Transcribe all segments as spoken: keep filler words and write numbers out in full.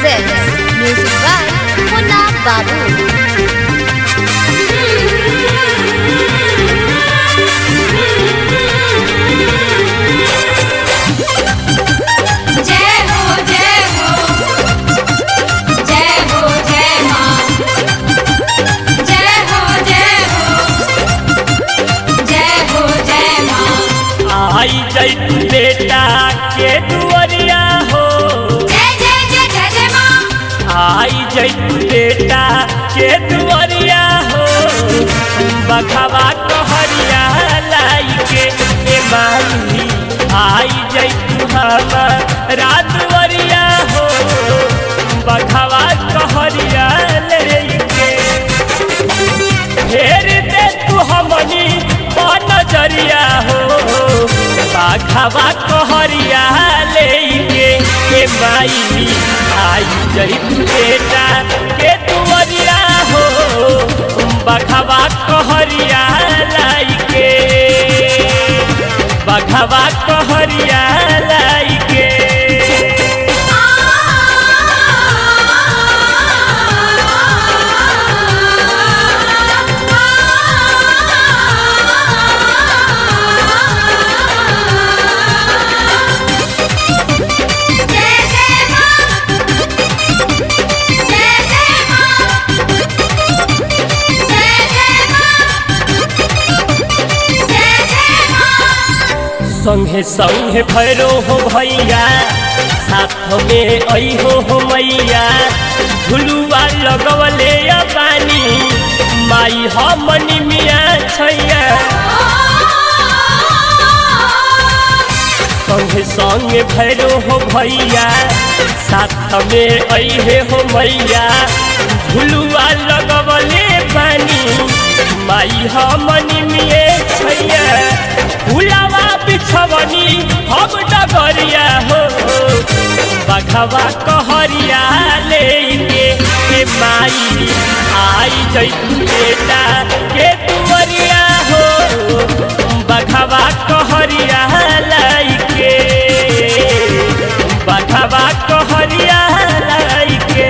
presents music by Munna Babu. आई जय बेटा के दुआरिया हो, जय जय जय जय जय माँ। आई जय बेटा के दुआरिया हो, बखवा कहरिया लाई के ए माई। आई जय हमारा दुआरिया हो, बखवा कहरिया लेके फेर दे तू हमनी नजरिया हो, बाघवा कहरिया लेके के माई। आई जई बेटा के दुआरिया हो, बाघवा कहरिया लाइके, बाघवा कहरिया लाइके। संगे संगे भैरो हो भैया, साथ में आई हो हो मैया। झुलुआ लगवले पानी माई हमनी मिया छैया। संगे संगे भैरो हो भैया, साथ में आई है हो मैया। झुलुआ लगवले पानी माई हमनी मिया छैया। फुलावा बिछवनी हम डगरिया हो, बघवा कहरिया लेके के माई। आई जई बेटा के दुआरिया हो, बघवा कहरिया लाइके, बघवा कहरिया लाइके।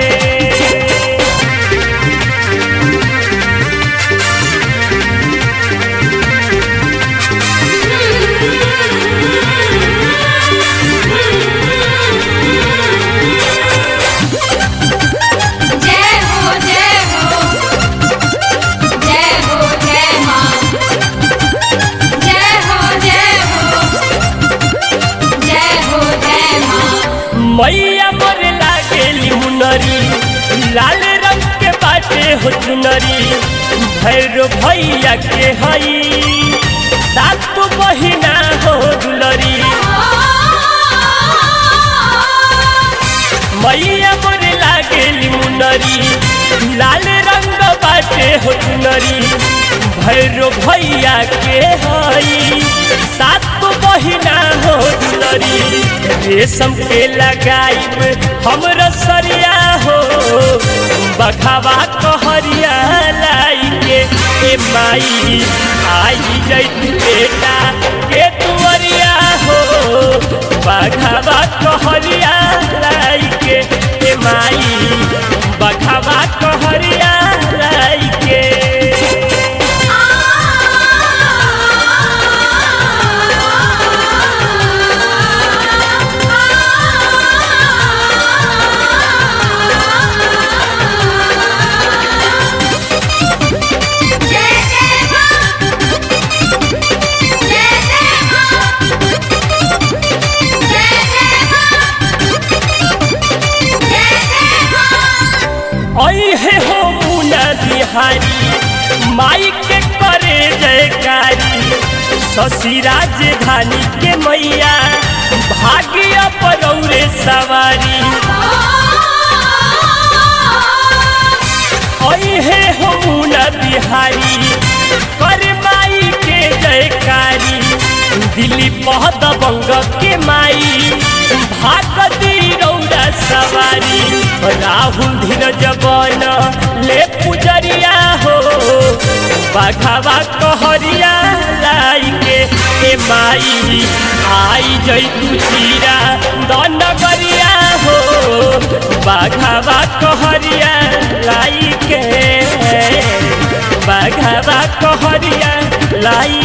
मैया मोर लागेली मुनरी, लाल रंग के बाटे हो चुनरी। भैरो भैया के हई सात महीना हो दुलरी। मैया मोर लागेली मुनरी, लाल रंग बाटे हो चुनरी। भैरो भैया के हई सात महीना हो दुलरी। रेशम के लगाइब हमरो सरिया हो, बघवा कहरिया लाइके ए माई। आई जई बेटा के दुआरिया हो, बघवा कहरिया लाइके ए माई, बघवा कहरिया लाइके। हे हो मुना बिहारी माई के करे जयकारी। शशि राजधानी के मैया भाग्य परौरे सवारी। हे हो मुना बिहारी करे माई के जयकारी। दिल्ली पहद बंग के माई भागती रौरा सवारी। राहुल धीरज बन ले पुजरिया हो, बघवा कहरिया लाइके ए माई। आई जई तू चीरा दनगरिया हो, बाघावा कहरिया लाई के बाघावा कहरिया लाई